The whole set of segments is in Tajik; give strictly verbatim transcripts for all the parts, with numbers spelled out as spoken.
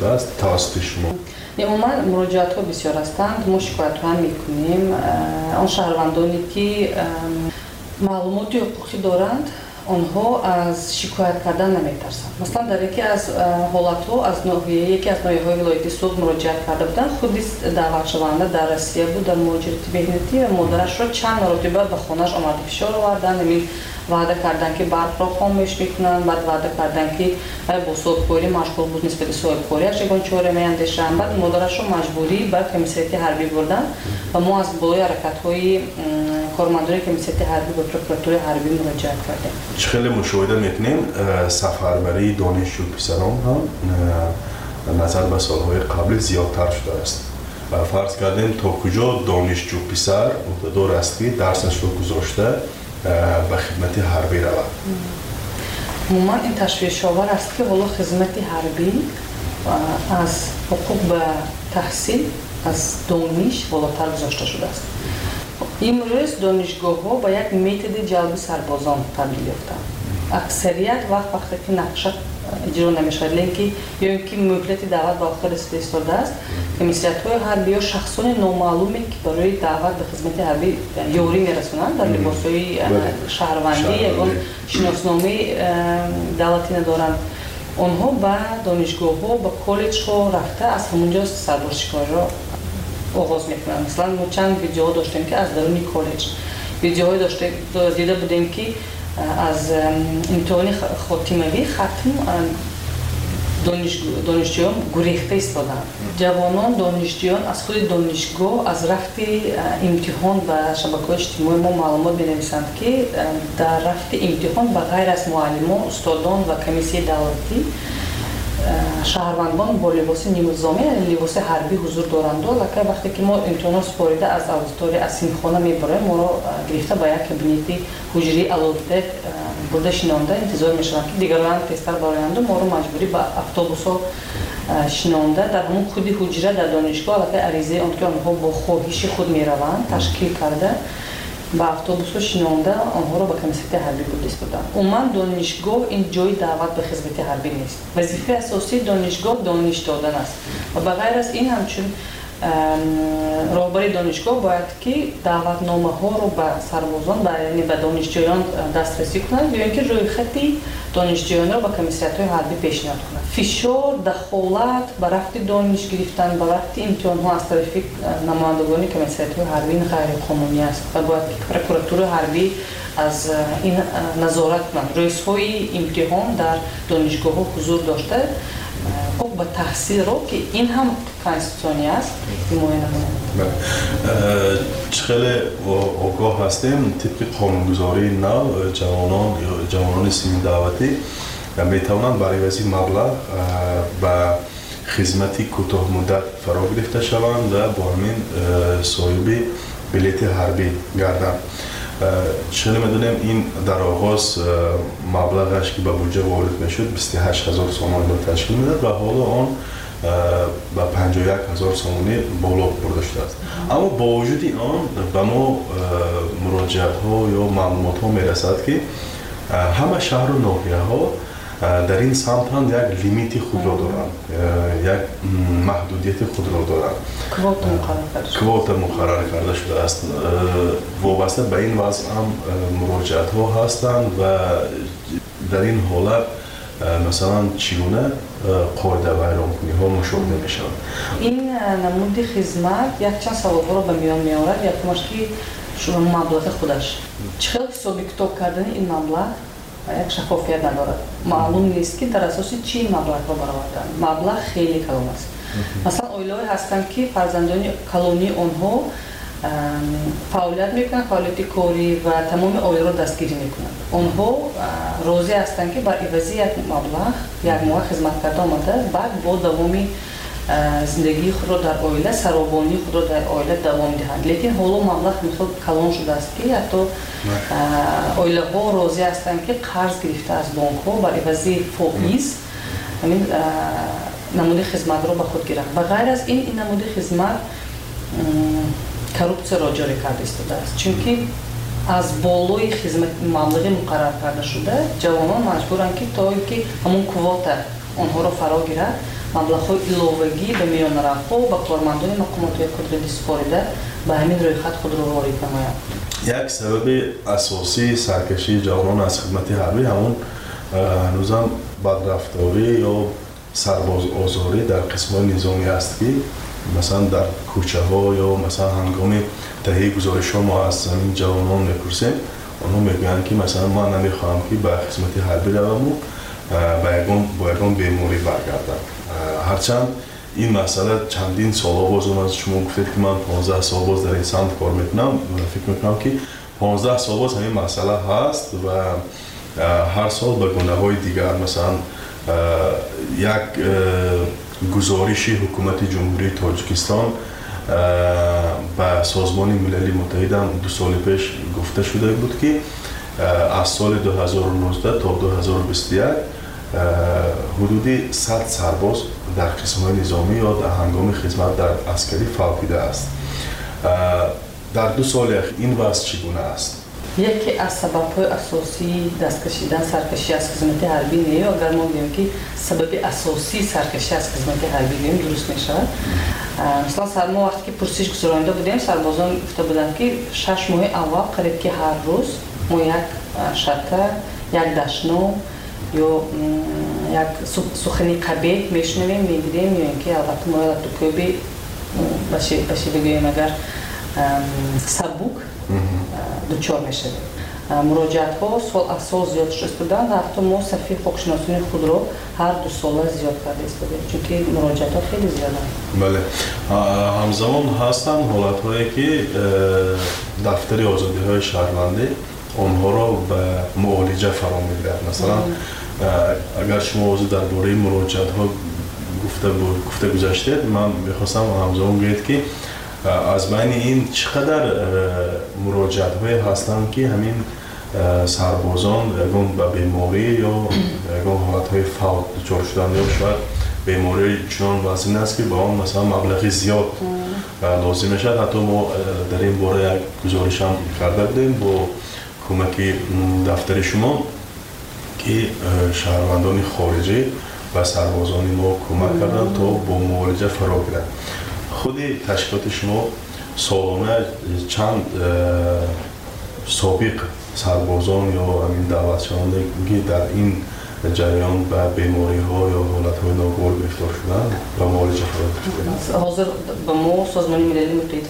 شده است توسط شما؟ عموما مراجعات ها بسیار هستند. ما شکایت هم میکنیم. آن شهروندانی که معلومات حقوقی دارند آنها از شکایت کردن نمیترسند. مثلا در یکی از حالت ها از ناحیه یکی از ناحیه های ولایتی صلح مراجعت کرده بودند. خودی دعوت شونده در روسیه بود، در مهاجرت مهنتی و مادرش را چند مرتبه به خانه‌اش آمده فشار آوردند. همین وعده کردن که برق را خاموش میکنن، بعد وعده کردن که با صاحبخوری مشغول بود نسبت صاحبخوریش یگان چاره میاندیشن. بعد مادرش رو مجبوری به کمیسیت حربی بردن و ما از بالای حرکت‌های کارمندان کمیسیت حربی به پروکراتور حربی مراجعت کردیم. خیلی مشاهده میکنیم سفربری دانشجو پسران هم نظر به سالهای قبل زیادتر شده است. فرض کردیم تا کجا دانشجو پسر مقتدر است که درسش رو گذاشته به خدمت حربی رود. عموما این تشویش آور است که حالا خدمت حربی از حقوق به تحصیل از دانش بالاتر گذاشته شده است. امروز دانشگاه ها با یک متد جلب سربازان تبدیل یافتند. اکثریت وقت وقتی که نقشه اجرا نمیشود لیکی یا اینکه مهلت دعوت به آخر استفاده است کمیسیت های حربی یا شخصان نامعلومی که برای دعوت به خدمت حربی یوری میرسونند در لباسهای شهروندی یا شناسنامه دولتی ندارند. آنها به دانشگاه ها به کالج ها رفته از همونجا سرباز شکاری را آغاز میکنند. مثلا ما چند ویدیوها داشتیم که از درون کالج ویدیوهای داشته دیده بودیم که از امتحان خاتمه‌ای ختم دانشجویان گریخته ایستادند. جوانان دانشجویان از خود دانشگاه از رفت امتحان و شبکه‌های اجتماعی ما معلومات می‌نویسند که در رفت امتحان به غیر از معلمان، استادان و کمیسیه دولتی شهروندان با لباس نیمه‌نظامی یعنی لباس حربی حضور دارند. لکه وقتی که ما امتحان سپارده از آدیتوری از سیمخانه میبریم ما را گرفته با یک کابینت حجری علوفته برده شنانده انتظار میشوند که دیگران تستر برآیند و ما را مجبوری به اتوبوس‌ها شنانده در همون خودی حجره در دانشگاه لکه عریضه آن که آنها با خواهش خود میروند تشکیل کرده با اتوبوس شنانده آنها را به کمیسیت حربی بردست بودند. عموما دانشگاه این جای دعوت به خدمت حربی نیست. وظیفه اساسی دانشگاه دانش دادن است و بغیر از این همچون راهبر دانشگاه باید که دعوتنامه ها رو به سربازان یعنی به دانشجویان دسترسی کنند یا اینکه روی خطی دانشجویان را به کمیسیت های حربی پیشنهاد کنند. فشار دخالت به رفت دانش گرفتن به وقت امتحان ها از طرف نمایندگان کمیسیت های حربی غیر قانونی است و باید که پروکراتور حربی از این نظارت کنند. رئیس های امتحان در دانشگاه ها حضور داشته حقوق به تحصیل رو که این هم کانستیتوشنی است حمایت نمونه. خیلی آگاه هستیم طبق قانونگذاری نو جوانان یا جوانان سیمی دعوتی میتوانند برای وزیر مبلغ و خدمتی کوتاه مدت فرا گرفته شوند و با همین صاحب بلیت حربی گردند. چون میدونیم این در آغاز مبلغش که به بودجه وارد میشد بیست و هشت هزار سومانی را تشکیل میداد و حالا آن به پنجاه و یک هزار سومانی بالا برده شده است. اما با وجود آن به ما مراجعات ها یا معلومات ها میرسد که همه شهر و ناحیه ها در این سمت هم یک لیمیت خود را دارند، یک محدودیت خود را دارند. کوتا مقرر کرده شده است. وابسته به این وضع هم مراجعات ها هستند و در این حالت مثلا چگونه قاعده و اعلامیه‌کنی ها مشاهده میشوند. این نمود خدمت یک چند سوال ها را به میان میآورد. یکمش که شما مبلغ خودش چقدر حساب کتاب کردن این مبلغ یک شفافیت ندارد. معلوم نیست که در اساس چی مبلغ را برآوردن. مبلغ خیلی کلان است. مثلا اویلای هستند که فرزندان کلونی آنها فعالیت میکنند، فعالیت کاری و تمام اویلا را دستگیری میکنند. آنها راضی هستند که بر عوض یک مبلغ یک ماه خدمت کرده آمده بعد با دوامی زندگی خود را در عائله سرابانی خود را در عائله دوام دهند. لیکن حالا مبلغ مثل کلان شده است که حتی عائله ها راضی هستند که قرض گرفته از بانک ها بر عوض فائز همین نمود خدمت را به خود گیرند. و غیر از این این نمود خدمت کروپسیا را جاری کرده ایستاده است. چون که از بالای خدمت مبلغ مقرر کرده شده جوانان مجبورند که تا اینکه همون کوتا آنها را فرا گیرد маблағҳои иловагӣ ба миёнаравҳо ба кормандони мақомотҳои қудрати супорида ба ҳамин рӯйхат худро ворид намоянд. як сабаби асосии саркашии ҷавонон аз хидмати ҳарбӣ ҳамон ҳанӯзам бадрафторӣ ё сарбозозорӣ дар қисмҳои низомӣ аст ки масалан дар кӯчаҳо ё масалан ҳангоми таҳияи гузоришҳо мо аз замин ҷавонон мепурсем, онҳо мегӯянд ки масалан ман намехоҳам ки ба хизмати ҳарбӣ раваму ба ягон бо ягон беморӣ баргардам. ҳарчанд ин масъала чандин солҳо боз омад. шумо гуфтед ки ман понздаҳ сол боз дар ин самт кор мекунам. фикр мекунам ки понздаҳ сол боз ҳамин масъала ҳаст ва ҳар сол ба гунаҳои дигар масалан як гузориши ҳукумати ҷумҳурии Тоҷикистон ба созмони милали муттаҳидам ду соли пеш гуфта шуда буд ки аз соли ду ҳазору нуздаҳ то ду ҳазору бисту як ҳудуди сад сарбоз дар қисмҳои низомӣ ё дар ҳангоми хизмат дар аскарӣ фавтида аст. дар ду соли ахир ин вазъ чӣ гуна аст? яке аз сабабҳои асосии дасткашидан саркашӣ аз хизмати ҳарбӣ не ё агар мо гӯем ки сабаби асосии саркашӣ аз хизмати ҳарбӣ гӯем дуруст мешавад. мисалан мо вақте ки пурсиш гузаронида будем, сарбозон гуфта буданд ки шаш моҳи аввал қариб ки ҳар рӯз мо як шакар, як дашно ё як сухани қабеҳ мешунавем, мегирем ё ин ки албатта мо лаптокоби ба шева гӯем агар сабук дучор мешавем. муроҷиатҳо сол аз сол зиёд шуда истоданд. ҳатто мо сафи ҳуқуқшиносии худро ҳар ду сола зиёд карда истодем, чунки муроҷиатҳо хеле зиёданд. бале, ҳамзамон ҳастанд ҳолатҳое ки дафтари озодиҳои шаҳрвандӣ онҳоро ба муолиҷа фаро мегирад. масалан агар шумо ҳозир дар бораи муроҷиатҳо гуфта гузаштед, ман мехостам ҳамзамон гӯед ки аз байни ин чӣ қадар муроҷиатҳое ҳастанд ки ҳамин сарбозон ягон ба беморӣ ё ягон ҳолатҳои фавт дучор шуданд ё шояд бемории чунон вазин аст ки ба он масалан маблағи зиёд лозим мешавад. ҳатто мо дар ин бора як гузоришам карда будем бо кӯмаки дафтари шумо ки шаҳрвандони хориҷӣ ба сарбозони мо кӯмак карданд то бо муолиҷа фаро гиранд. худи ташкилоти шумо солона чанд собиқ сарбозон ё ҳамин давлатшавандаги дар ин ҷараён ба бемориҳо ё ҳолатҳои ногувор гирифтор шуданд ба муолиҷа фаро гирифтанд? ҳозир ба мо Созмони Милали Муттаҳид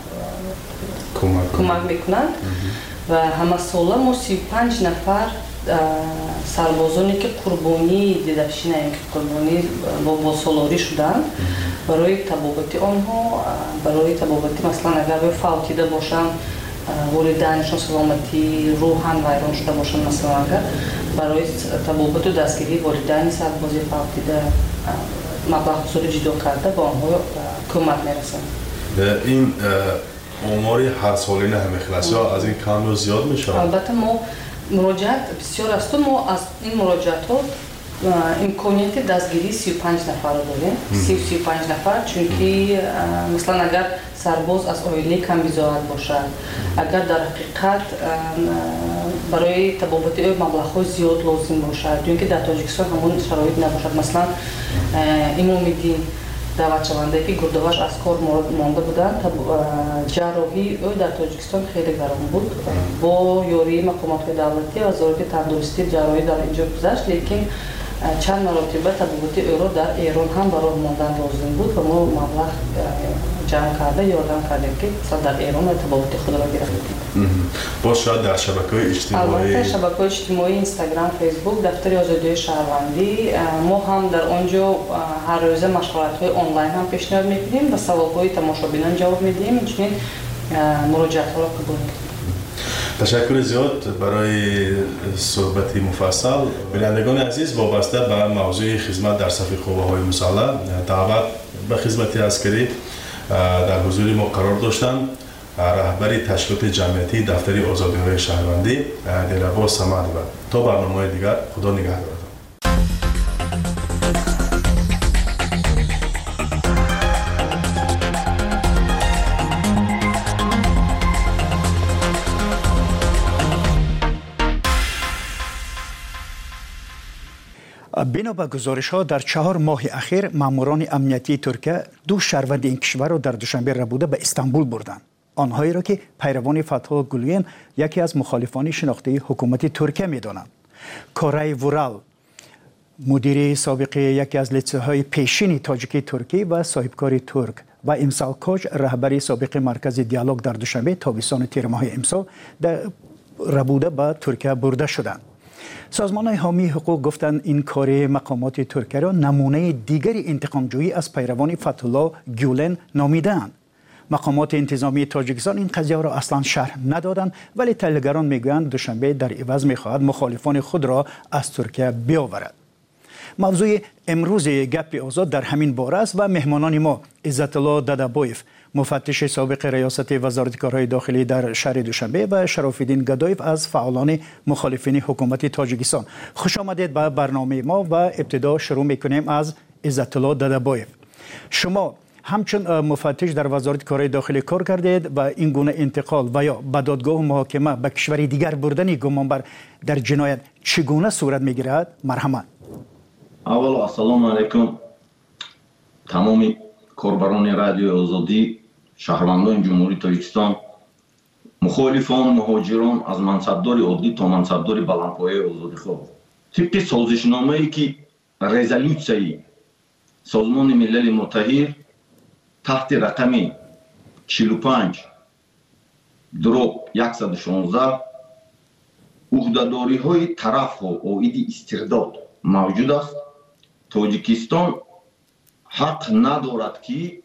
кӯмак мекунанд ва ҳамасола мо сию панҷ нафар сарбозоне ки қурбонии дидашинаем ки қурбонӣ бо босолорӣ шуданд барои табобати онҳо, барои табобати маслан агар фавтида бошанд, волидайнашон саломатӣ рӯҳан вайрон шуда бошанд, маслан агар барои табобату дастгирии волидайни сарбози фавтида маблағгузорӣ ҷудо карда ба онҳо кӯмак мерасем. ин омори ҳарсолина ҳамехел аст ё аз ин кам ё зиёд мешавад? албатта мо муроҷиат бисёр асту мо аз ин муроҷиатҳо имконияти дастгирии сию панҷ нафарро дорем. сию панҷ нафар, чунки маслан агар сарбоз аз оилаи камбизоат бошад, агар дар ҳақиқат барои табобати ӯ маблағҳои зиёд лозим бошад, ё ин ки дар Тоҷикистон ҳамон шароит набошад. маслан Имомиддин даъватшаванда ки гурдоваш аз кор монда буданд, ҷарроҳии ӯ дар Тоҷикистон хеле гарон буд. бо ёрии мақомотҳои давлатӣ ва вазорати тандурустӣ ҷарроҳӣ дар инҷо гузашт, лекин чанд маротиба табобати ӯро дар Эрон ҳам ба роҳ мондан лозим буд ва мо маблағ ҷамъ карда ёрдам кардем ки дар Эрон табобати худро гирифтем. боз шояд дар шабакаҳои иҷтимоӣ, албатта шабакаҳои иҷтимоӣ, Инстаграм, Фейсбук, дафтари озодиҳои шаҳрвандӣ, мо ҳам дар он ҷо ҳаррӯза машваратҳои онлайн ҳам пешниҳод мекунем ва саволҳои тамошобинон ҷавоб медиҳем. инчунин муроҷиатҳоро қабул мекунем. ташаккури зиёд барои суҳбати муфассал. бинандагони азиз, вобаста ба мавзӯи хизмат дар сафи қувваҳои мусаллаҳ, даъват ба хизмати аскарӣ дар ҳузури мо қарор доштанд раҳбари ташкилоти ҷамъиятии дафтари озодиҳои шаҳрвандӣ Дилрабо Самадова. то барномаҳои дигар, худо нигаҳдорад. بنا به گزارش ها در چهار ماه اخیر ماموران امنیتی ترکیه دو شهروند این کشور را در دوشنبه ربوده به استانبول بردند. آنهایی را که پیروان فتح گولین یکی از مخالفان شناخته حکومت ترکیه می‌دانند. کارای ورال مدیر سابق یکی از لیسه‌های پیشین تاجیکی ترکی و صاحبکار ترک و امسال کوچ رهبری سابق مرکز دیالوگ در دوشنبه تابستان تیر ماه امسال در ربوده به ترکیه برده شدند. سازمان حامی حقوق گفتند این کار مقامات ترکیه را نمونه دیگری انتقامجویی از پیروان فتح الله گولن نامیدند. مقامات انتظامی تاجیکستان این قضیه را اصلا شرح ندادند، ولی تحلیلگران میگویند دوشنبه در عوض میخواهد مخالفان خود را از ترکیه بیاورد. موضوع امروز گپ آزاد در همین باره است و مهمانان ما عزت الله ددابویف مفتش سابق ریاست وزارت کارهای داخلی در شهر دوشنبه و شرف الدین گدایف از فعالان مخالفین حکومت تاجیکستان. خوش آمدید به برنامه ما و ابتدا شروع میکنیم از عزت الله ددابویف. شما همچون مفتش در وزارت کارهای داخلی کار کردید و این گونه انتقال و یا به دادگاه محاکمه به کشور دیگر بردن گمانبر در جنایت چگونه صورت میگیرد؟ مرحمت. اول السلام علیکم تمام کاربران رادیو آزادی، شهروندان جمهوری تاجیکستان، مخالفان، مهاجران از منصبدار عادی تا منصبدار بلندپایه آزادیخواه. طبق سازشنامه‌ای که رزولوسیای سازمان ملل متحد تحت رقم چهل و پنج دروب صد و شانزده عهده‌داری های طرف ها عاید استرداد موجود است. تاجیکستان حق ندارد که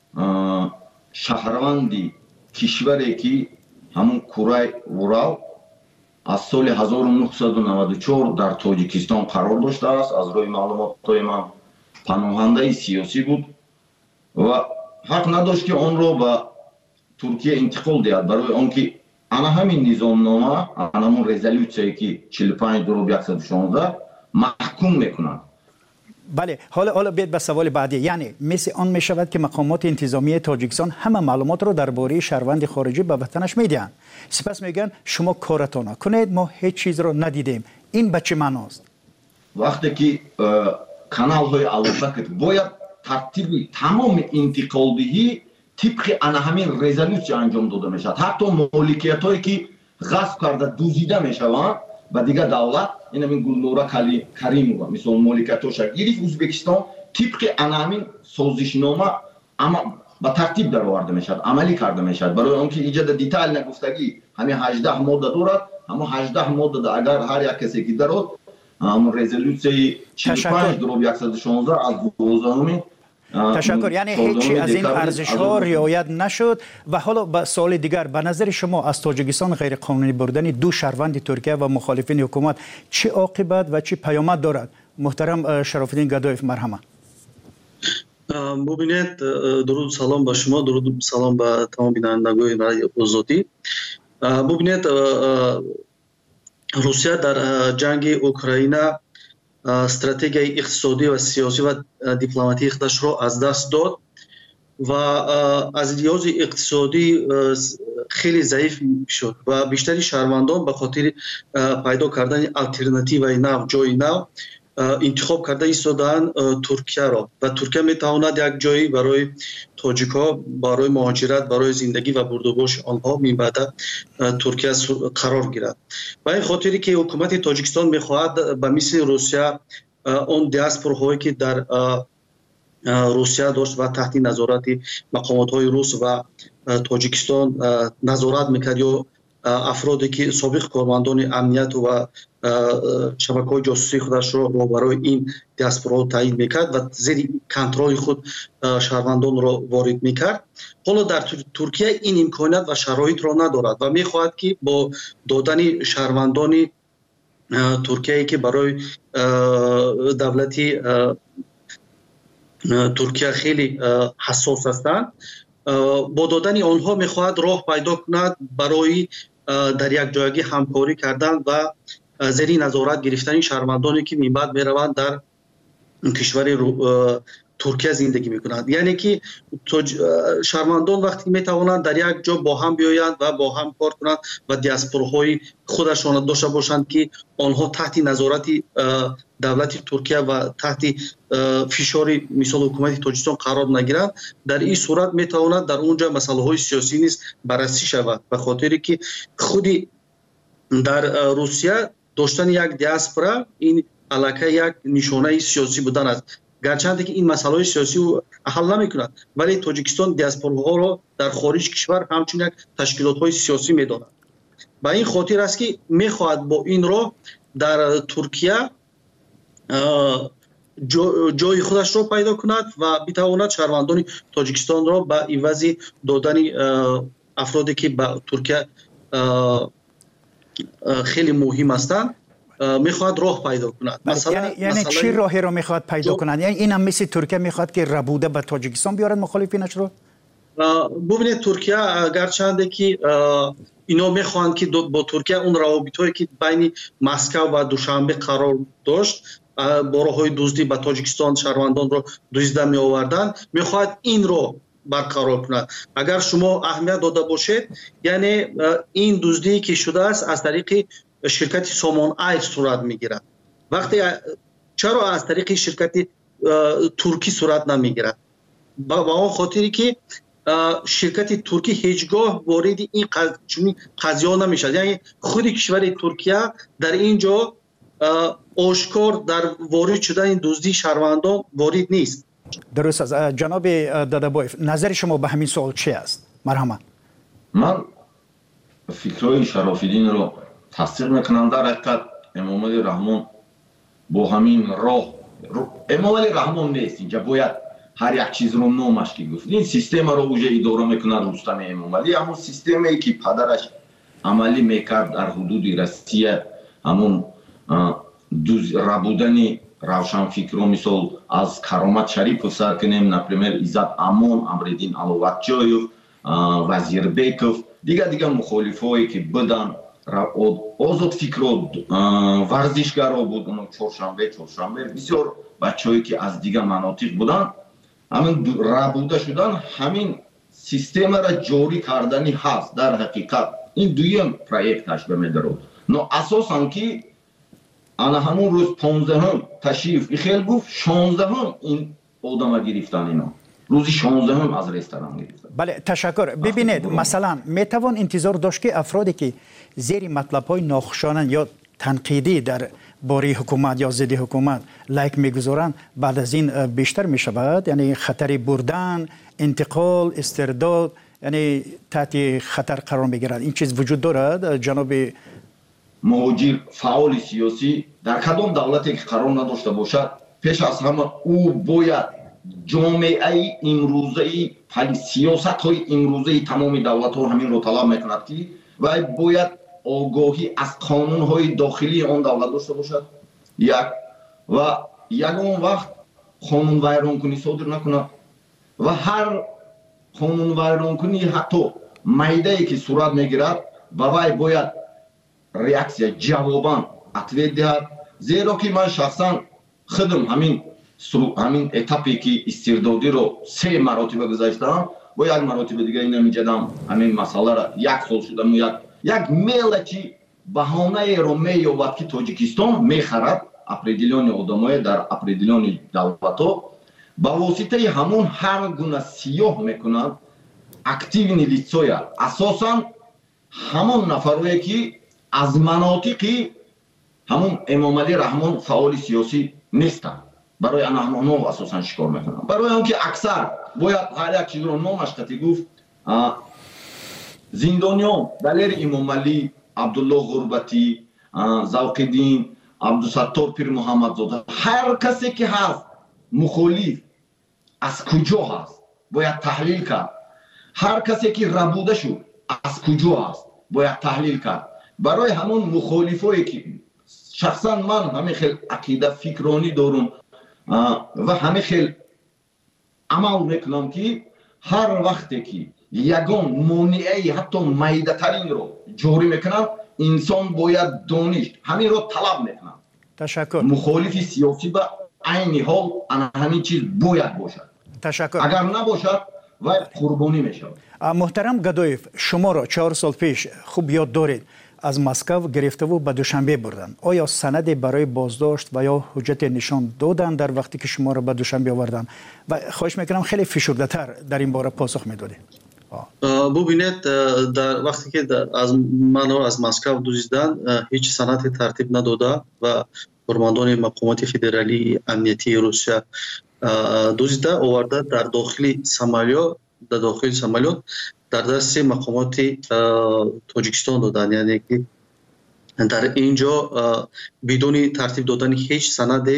شهروندی کشوری که همون کره ورال از سال هزار و نهصد و نود و چهار در تاجیکستان قرار داشته است، از روی معلومات من پناهنده سیاسی بود و حق نداشت که آن را به ترکیه انتقال دهد، برای آنکه انا همین نظامنامه، انا همون رزولوسیایی که چهل و پنج دروب صد و شانزده محکوم میکنند. بله، حالا حالا بیاید به سوال بعدی. یعنی مثل آن می شود که مقامات انتظامی تاجیکستان همه معلومات را درباره شهروند خارجی به وطنش میدهند، سپس میگن شما کارتان کنید، ما هیچ چیز را ندیدیم. این به چه معناست؟ وقتی که کانال های علاقه باید ترتیب تمام انتقالدهی طبق انا همین رزولوسی انجام داده می شود. حتی مالکیت هایی که غصب کرده دزدیده می شوند و دیگه دولت، این همین گلنورا کریمووا مثل مالکیتش گرفت ازبکستان طبق انا همین سازشنامه اما با ترتیب در آورده می شود، عملی کرده می شود. برای آنکه ایجاد دیتیل نگفتگی همین هجده ماده دارد، همون هجده ماده اگر هر یک کسی که دارد همون رزولوسی چهل و پنج دروب صد و شانزده از دوازدهم. تشکر. یعنی هیچی از این ارزش‌ها رعایت نشد. و حالا به سوال دیگر، به نظر شما از تاجیکستان غیر قانونی بردن دو شهروند ترکیه و مخالفین حکومت چه عاقبت و چه پیامد دارد؟ محترم شرف الدین گدایف، مرحمت. ببینید، درود سلام به شما، درود سلام به تمام بینندگان رادیو آزادی. ببینید، روسیه در جنگ اوکراین استراتژی اقتصادی و سیاسی و دیپلماتیک خودش را از دست داد و از لحاظ اقتصادی خیلی ضعیف شد و بیشتری شهروندان به خاطر پیدا کردن الटरनेटिव نو، جای نو انتخاب کرده ایستادن ترکیه را و ترکیه میتواند یک جایی برای تاجیک‌ها برای مهاجرت، برای زندگی و بردوباش آنها میبعد ترکیه قرار گیرد. و این خاطری که حکومت تاجیکستان میخواهد به مثل روسیه اون دیاسپوراهایی که در روسیه داشت و تحت نظارت مقامات‌های روس و تاجیکستان نظارت میکرد، یا افرادی که سابق کارمندان امنیت و شبکه‌های جاسوسی خودش را برای این دیاسپورا تعیین میکرد و زیر کنترل خود شهروندان را وارد میکرد. حالا در ترکیه این امکانات و شرایط را ندارد و میخواهد که با دادن شهروندان ترکیه که برای دولتی ترکیه خیلی حساس هستند، با دادن آنها میخواهد راه پیدا کند برای در یک جایگی همکاری کردن و زیر نظارت گرفتن شهروندانی که میبعد میروند در کشور ترکیه زندگی میکنند. یعنی که شهروندان وقتی میتوانند در یک جا با هم بیایند و با هم کار کنند و دیاسپوراهای خودشان داشته باشند که آنها تحت نظارت دولت ترکیه و تحت فشار مثال حکومت تاجیکستان قرار نگیرند، در این صورت میتواند در اونجا مسائل های سیاسی نیز بررسی شود، به خاطری که خودی در روسیه داشتن یک دیاسپورا این علاقه یک نشانه سیاسی بودن است، گرچند که این مسائل سیاسی رو حل نمی‌کند، ولی تاجیکستان دیاسپوراها را در خارج کشور همچنین یک تشکیلات‌های سیاسی می‌داند. به این خاطر است که می‌خواهد با این را در ترکیه جای خودش را پیدا کند و بتواند شهروندان تاجیکستان را به عوض دادن افرادی که به ترکیه خیلی مهم هستند میخواد راه پیدا کند. مثلا یعنی, یعنی چی راهی رو میخواد پیدا کند؟ یعنی این هم مثل ترکیه میخواد که ربوده به تاجیکستان بیارد مخالفینش رو؟ ببینید ترکیه گرچند که اینا میخوان که با ترکیه اون روابطی که بین مسکو و دوشنبه قرار داشت با راههای دزدی به تاجیکستان شهروندان رو دزدیده می آوردن، میخواد این رو برقرار کند. اگر شما اهمیت داده باشید، یعنی این دزدی که شده است از طریق شرکت سامان ایر صورت میگیرد. وقتی چرا از طریق شرکت ترکی صورت نمیگیرد؟ با اون خاطری که شرکت ترکی هیچگاه وارد این قضیه نمیشد. یعنی خود کشور ترکیه در اینجا آشکار در وارد شدن این دزدی شهروندان وارد نیست. درست است. جناب دادابایف، نظر شما به همین سوال چی است؟ مرحمت. من فکرهای شرافیدین رو تصدیق میکنم. در حقیقت امام علی رحمان با همین راه امام علی رحمان نیست، اینجا باید هر یک چیز رو نامش که گفت. این سیستم رو اوجه اداره میکنه رستم امام علی، همون سیستمی که پدرش عملی میکرد در حدود روسیه، همون ربودن روشن فکر مثال از کرامت شریف سر کنیم، نپریمر عزت امان، امردین علواتجایف، وزیر بیکوف، دیگه دیگه مخالفایی که بدن آزاد فکر و ورزشگرها بودن، چهارشنبه چهارشنبه بسیار بچه‌ای که از دیگه مناطق بودن، همین ربوده شدن، همین سیستم را جاری کردنی هست. در حقیقت این دویم پروژهش به می‌دارد. نه اساساً که انا همون روز پانزدهم تشریف خیلی گفت شانزدهم این آدم گرفتن، اینا روز شانزدهم از رستوران گرفتن. بله تشکر. ببینید مثلا میتوان انتظار داشت که افرادی که زیر مطلب‌های ناخوشایند یا تنقیدی در باره حکومت یا ضد حکومت لایک میگذارند بعد از این بیشتر میشود، یعنی خطر بردن، انتقال، استرداد، یعنی تحت خطر قرار میگیرد. این چیز وجود دارد جناب مهاجر فعال سیاسی در کدام دولتی که قرار نداشته باشد، پیش از همه او باید جامعه امروزه سیاست های امروزه تمام دولت ها همین رو طلب میکند که و باید آگاهی از قانون های داخلی آن دولت داشته باشد یک و یگان وقت قانون ویران کنی صادر نکند و هر قانون ویران کنی حتی میده که صورت میگیرد و وی باید ریاکسیا جوابان اتوید دهد. زیرا که من شخصا خودم همین همین اتاپی که استردادی رو سه مراتبه گذاشتم، با یک مراتبه دیگه اینا میجدم همین مسئله را یک سال شدم یک یک ملتی بهانه رو مییابد که تاجیکستان میخرد اپریدیلیون آدمای در اپریدیلیون دولت‌ها با واسطه همون هر گونه سیاه میکنند اکتیو لیتسویا، اساسا همون نفرایی که از مناطقی همون امام علی رحمان فعال سیاسی نیستن، برای آنها اساسا شکار میکنن، برای اون که اکثر باید هر یک چیز رو نامش قطعی گفت. زندانیان دلیر امام علی، عبدالله غربتی، ذوق‌الدین، عبدالستار پیر محمد زاده، هر کسی که هست مخالف از کجا هست باید تحلیل کرد. هر کسی که ربوده شد از کجا هست باید تحلیل کرد. برای همون مخالفایی که شخصا من همه خیلی عقیده فکرانی دارم و همه خیلی عمل میکنم که هر وقتی که یگان مانعی حتی میده ترین رو جاری میکنم، انسان باید دانشت همین رو طلب میکنم. تشکر. مخالف سیاسی با айни ҳол ана ҳамин чиз бояд бошад. ташаккур. агар набошад вай қурбонӣ мешавад. муҳтарам Гадоев, шуморо чаҳор сол пеш хуб ёд доред аз Москав гирифтаву ба Душанбе бурданд. Оё санаде барои боздошт ва ё ҳуҷҷате нишон доданд дар вақте ки шуморо ба Душанбе оварданд? Ва хоҳиш мекунам хеле фишурдатар дар ин бора посух медодед. бубинед дар вақте ки аз маро аз Москав дуздиданд ҳеҷ санаде тартиб надода ва кормандони мақомоти федералии амниятии Русия дуздида оварда дар дохили самолёт дар дохили самолёт дар дасти мақомоти Тоҷикистон доданд. Яъне ки дар ин ҷо бидуни тартиб додани ҳеҷ санаде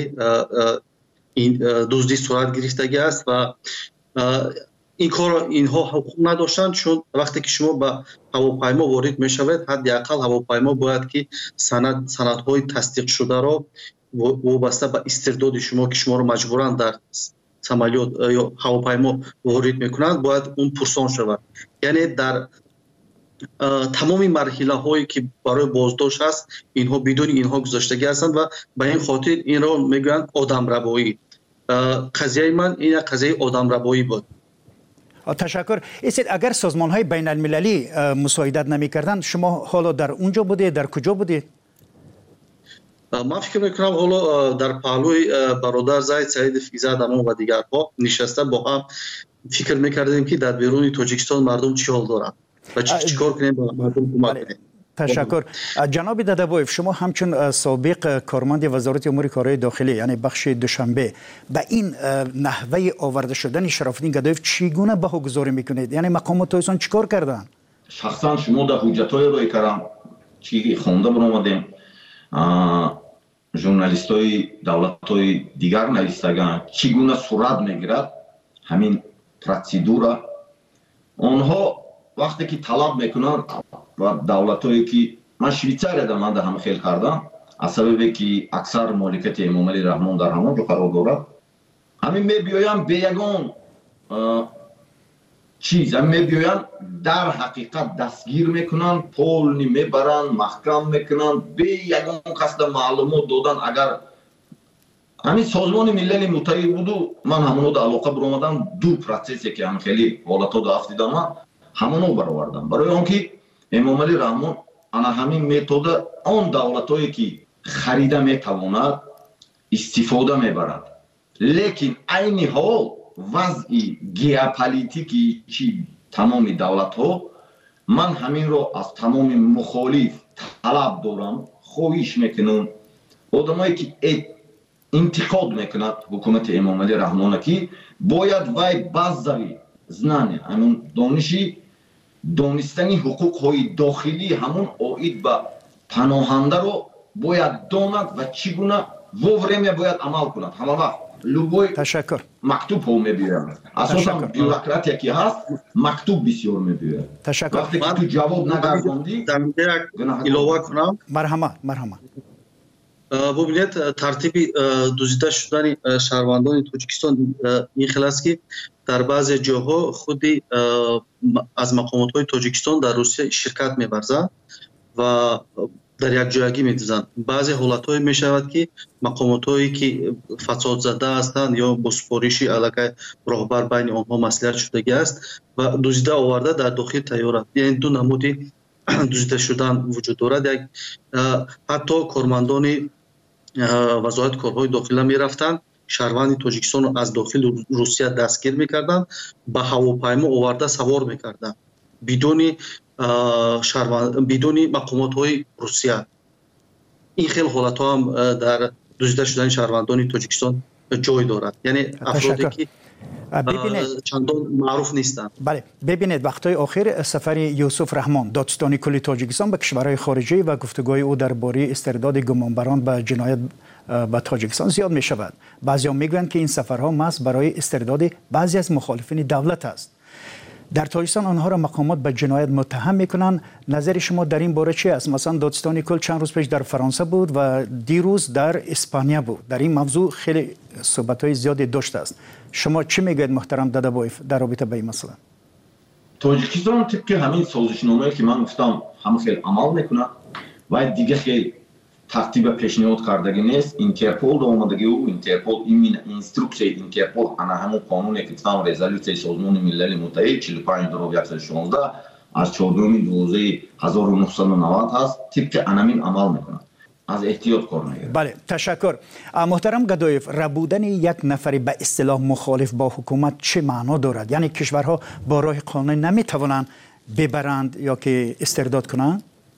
дуздӣ сурат гирифтагӣ аст ва ин корро инҳо ҳуқуқ надоштанд, чун вақте ки шумо ба ҳавопаймо ворид мешавед, ҳадди ақал ҳавопаймо бояд ки санад санадҳои тасдиқшударо вобаста ба истирдоди шумо ки шуморо маҷбуран дар самолёт ё ҳавопаймо ворид мекунанд, бояд он пурсон шавад. Яъне дар тамоми марҳилаҳое ки барои боздошт аст, инҳо бидуни инҳо гузаштагӣ ҳастанд ва ба ин хотир инро мегӯянд одамрабоӣ. қазияи ман ин қазияи одамрабоӣ буд. ташаккур. Эсед агар созмонҳои байналмилалӣ мусоидат намекарданд, шумо ҳоло дар унҷо будед, дар куҷо будед? ман фикр мекунам ҳоло дар паҳлӯи бародар Заид Саидов Изадамон ва дигарҳо нишаста бо ҳам фикр мекардем ки дар беруни Тоҷикистон мардум чӣ ҳол доранд ва чӣ кор кунем ба мардум кӯмак кунем. ташаккур. ҷаноби Дадабоев, шумо ҳамчун собиқ корманди вазорати умури корҳои дохилӣ, яъне бахши Душанбе, ба ин наҳваи оварда шудани Шарофиддин Гадоев чӣ гуна баҳогузорӣ мекунед? Яъне мақомотҳоясон чӣ кор карданд? шахсан шумо дар ҳуҷҷатҳоеро кардам чӣ хонда баромадем, журналистои давлатҳои дигар навистаганд чӣ гуна сурат мегирад ҳамин протседура. онҳо вақте ки талаб мекунанд ва давлатҳое ки ман Швейтсарияда ман дар ҳама хел кардам, аз сабабе ки аксар моликияти Эмомалӣ Раҳмон дар ҳамон ҷо қарор дорад, ҳамин мебиёянд бе ягон чиз, ҳамин мебиёянд дар ҳақиқат дастгир мекунанд, полни мебаранд, маҳкам мекунанд бе ягон қасда маълумот додан. агар ҳамин созмони милали муттаҳид буду, ман ҳамонода алоқа биромадам ду протсессе ки ҳам хеле ҳолатҳо дафт дидам, ҳамоно баровардам, барои он ки Эмомалӣ Раҳмон ана ҳамин метода он давлатҳое ки харида метавонад истифода мебарад. лекин айни ҳол вазъи геополитикии чи тамоми давлатҳо, ман ҳаминро аз тамоми мухолиф талаб дорам, хоҳиш мекунам одамое ки интиқод мекунад ҳукумати Эмомалӣ Раҳмона ки бояд вай базави знания, ҳамон дониши донистани ҳуқуқҳои дохилӣ ҳамон оид ба паноҳандаро бояд донад ва чӣ гуна во время бояд амал кунад. ҳама вақт любой мактуб ҳо мебиёяд. асосан бюрократия ки ҳаст, мактуб бисёр мебиёяд. вақте ки ту ҷавоб нагардондӣ, илова кунам. марҳамат марҳамат. бубинед тартиби дуздида шудани шаҳрвандони Тоҷикистон ин хел аст ки дар баъзе ҷоҳо худи аз мақомотҳои Тоҷикистон дар Русия ширкат меварзанд ва дар якҷоягӣ медӯзанд. баъзе ҳолатҳое мешавад ки мақомотҳое ки фасодзада ҳастанд ё бо супориши аллакай роҳбар байни онҳо маслиҳат шудагӣ аст ва дуздида оварда дар дохили тайёра. яъне ду намуди дуздида шудан вуҷуд дорад. як ҳатто кормандони вазорати корҳои дохила мерафтанд, шаҳрванди Тоҷикистонро аз дохили Русия дастгир мекарданд, ба ҳавопаймо оварда савор мекарданд бидуни бидуни мақомотҳои Русия. ин хел ҳолатҳо ҳам дар дуздида шудани шаҳрвандони Тоҷикистон ҷой дорад. яъне афроде ки чандон маъруф нестанд. бале, бибинед вақтҳои охир сафари Юсуф Раҳмон, додистони кулли Тоҷикистон ба кишварҳои хориҷӣ ва гуфтугӯи ӯ дар бораи истирдоди гумонбарон ба ҷиноят ба Тоҷикистон зиёд мешавад. баъзеҳо мегӯянд ки ин сафарҳо маҳз барои истирдоди баъзе аз мухолифини давлат аст. дар Тоҷикистон онҳоро мақомот ба ҷиноят муттаҳам мекунанд. назари шумо дар ин бора чи аст? масалан додистони кул чанд рӯз пеш дар Фаронса буд ва дирӯз дар Испания буд. дар ин мавзӯъ хеле суҳбатҳои зиёде доштааст. шумо чӣ мегӯед муҳтарам Дадабоев дар робита ба ин масъала? Тоҷикистон тибқи ҳамин созишномае ки ман гуфтам ҳама хел амал мекунад ва дига хел тартиба пешниҳод кардагӣ нест. Интерпол омадагӣ ӯ Интерпол ин инструксияи Интерпол ана ҳамон қонуне ки там резолюцияи Созмони Милали Муттаҳид чилу панҷ дуруг яксад и шонздаҳ аз чордуми дувоздаҳи ҳазору нуҳсаду навад ҳаст, тибқи анамин амал мекунад. аз эҳтиёт кор мегирад. бале, ташаккур. муҳтарам Гадоев, рабудани як нафари ба истилоҳ мухолиф бо ҳукумат чӣ маъно дорад? Яъне кишварҳо бо роҳи қонунӣ наметавонанд бибаранд ё ки истирдод кунанд?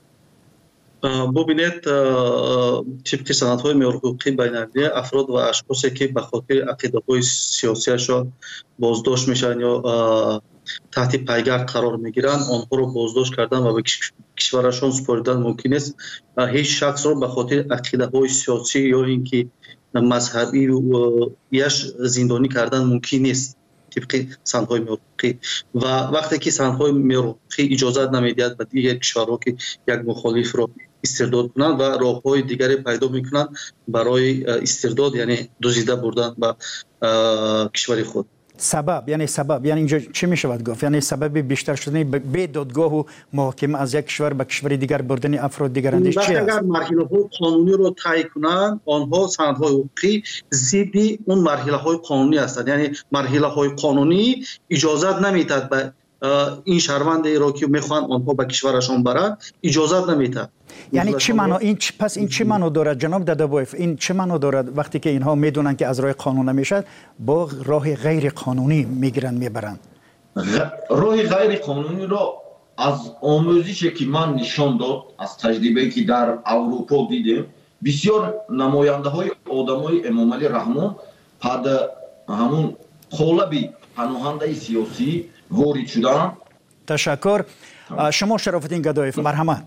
бубинед, тибқи санадҳои меҳрҳуқуқии байналмилалӣ афрод ва ашхосе ки ба хотири ақидаҳои сиёсияшон боздошт мешаванд ё таҳти пайгард қарор мегиранд, онҳоро боздошт кардан ва ба кишварашон супоридан мумкин нест. ҳеҷ шахсро ба хотири ақидаҳои сиёсӣ ё ин ки мазҳабӣ яш зиндонӣ кардан мумкин нест тибқи санадҳои меҳрҳуқуқӣ. ва вақте ки санадҳои меҳрҳуқуқӣ иҷозат намедиҳад ба дигар кишварҳо ки як мухолифро истирдод кунанд ва роҳҳои дигаре пайдо мекунанд барои истирдод, яъне дузида бурдан ба кишвари худ. сабаб, яъне сабаб, яъне инҷо чӣ мешавад гуфт? Яъне сабаби бештар шудани бе додгоҳу муҳокима аз як кишвар ба кишвари дигар бурдани афрод дигарандеш чи аст? агар марҳилаҳои қонуниро тай кунанд, онҳо санадҳои ҳуқуқӣ зидди он марҳилаҳои қонунӣ ҳастанд. яъне марҳилаҳои қонунӣ иҷозат наметиҳад ба ин шаҳрвандеро ки мехоҳанд онҳо ба кишварашон баранд, иҷозат наметиҳад. яъне чӣ маъно ин пас ин чӣ маъно дорад ҷаноб Дадабоев? ин чӣ маъно дорад вақте ки инҳо медонанд ки аз роҳи қонун намешавад, бо роҳи ғайриқонунӣ мегиранд мебаранд? роҳи ғайриқонуниро аз омӯзише ки ман нишон дод, аз таҷрибае ки дар Аврупо дидем, бисёр намояндаҳои одамои Эмомалӣ Раҳмон пад ҳамун қолаби паноҳандаи сиёсӣ ворид шуданд. ташаккур. шумо Шарофиддин Гадоев, марҳамат.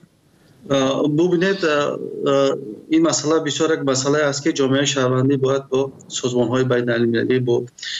бубинед, ин масъала бисёр як масъалае аст ки ҷомеаи шаҳрвандӣ бояд бо созмонҳои байналмилалӣ, бо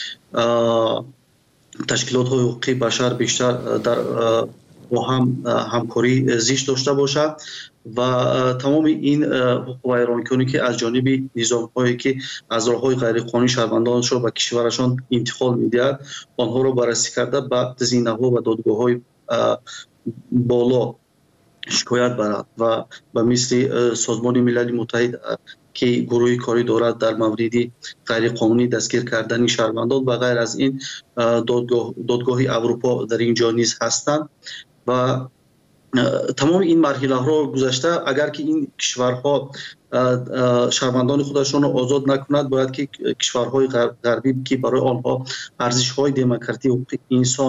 ташкилотҳои ҳуқуқи башар бештар дар бо ҳам ҳамкорӣ зишт дошта бошад ва тамоми ин ҳуқуқвайронкунӣ ки аз ҷониби низомҳое ки аз роҳҳои ғайриқонунӣ шаҳрвандонашро ба кишварашон интиқол медиҳад, онҳоро баррасӣ карда ба зинаҳо ва додгоҳҳои боло шикоят барад ва ба мисли Созмони Милали Муттаҳид ки гурӯҳи корӣ дорад дар мавриди ғайриқонунӣ дастгир кардани шаҳрвандон ва ғайр аз ин додгоҳи Аврупо дар ин ҷо низ ҳастанд. ва тамоми ин марҳилаҳоро гузашта, агар ки ин кишварҳо шаҳрвандони худашонро озод накунад, бояд ки кишварҳои ғарбӣ ки барои онҳо арзишҳои демократӣ, ҳуқуқи инсон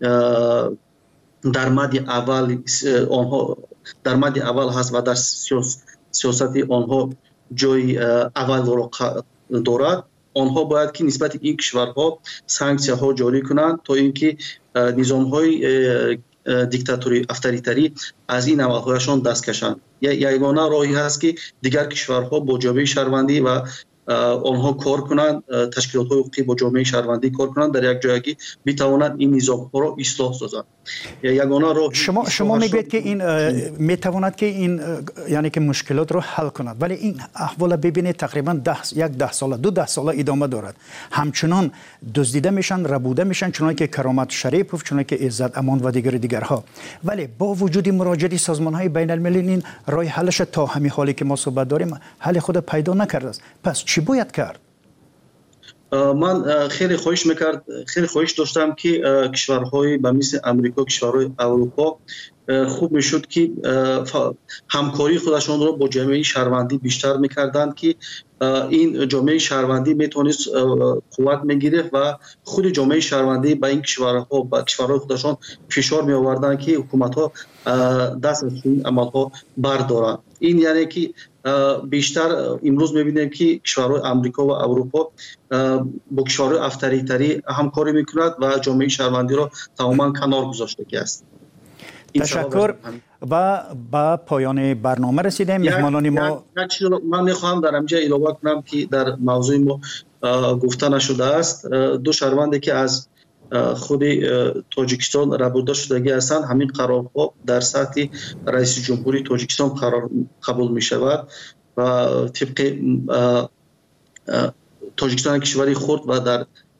дар мадди аввал онҳо дар мадди аввал ҳаст ва дар сиёсати онҳо ҷои аввалро дорад, онҳо бояд ки нисбати ин кишварҳо санксияҳо ҷорӣ кунанд, то ин ки низомҳои диктатури авторитарӣ аз ин амалҳояшон даст кашанд. ягона роҳи ҳаст ки дигар кишварҳо бо ҷомеаи шаҳрвандӣ ва онҳо кор кунанд, ташкилотҳои ҳуқуқӣ бо ҷомеаи шаҳрвандӣ кор кунанд дар як ҷое ки битавонанд ин низомҳоро ислоҳ созанд. ягона роҳ шумо шумо мегӯед ки ин метавонад ки ин яъне ки мушкилотро ҳал кунад, вале ин аҳвола бибинед тақрибан як даҳ сола ду даҳ сола идома дорад. ҳамчунон дуздида мешан, рабуда мешан, чуноне ки Каромат Шарипов, чуноне ки Иззат Амон ва дигари дигарҳо. вале бо вуҷуди муроҷиати созмонҳои байналмилалӣ ин роҳи ҳаллаша то ҳамин ҳоле ки мо суҳбат дорем ҳалли худа пайдо накардааст. пас чӣ бояд кард? ман хеле хоҳиш мекард хеле хоҳиш доштам ки кишварҳои ба мисли Амрико, кишварҳои Аврупо хуб мешуд ки ҳамкории худашонро бо ҷомеаи шаҳрвандӣ биштар мекарданд ки ин ҷомеаи шаҳрвандӣ метавонист қувват мегирифт ва худи ҷомеаи шаҳрвандӣ ба ин кишварҳо ба кишварҳои худашон фишор меоварданд ки ҳукуматҳо даст аз ин амалҳо бардоранд. ин яъне ки بیشتر امروز می‌بینیم که کشورهای آمریکا و اروپا با کشورهای авторитарӣ همکاری می‌کند و جامعه شهروندی را تماما کنار گذاشته است. تشکر و با پایان برنامه رسیدیم. مهمانان ما من می‌خواهم در اینجا اضافه کنم که در موضوع ما گفته نشده است دو شهروندی که از خود تاجیکستان رابرده شدگی هستند همین قرارها در سطح رئیس جمهوری تاجیکستان قرار قبول می شود و طبق تاجیکستان کشوری خرد و در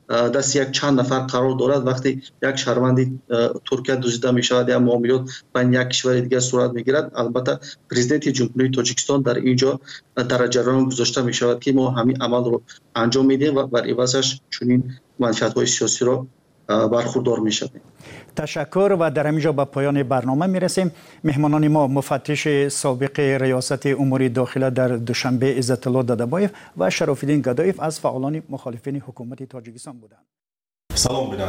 دست یک چند نفر قرار دارد. وقتی یک شهروندی ترکیه دزدیده می شود یا معاملات بین یک کشور دیگر صورت می گیرد، البته پرزیدنت جمهوری تاجیکستان در اینجا در جریان گذاشته می شود که ما همین عمل رو انجام میدیم و بر عوضش چنین منفعت های سیاسی رو برخوردار می شویم. تشکر و در همینجا به پایان برنامه می رسیم. مهمانان ما مفتش سابق ریاست امور داخله در دوشنبه عزت الله دادبایف و شرافالدین گدایف از فعالان مخالفین حکومت تاجیکستان بودند. سلام.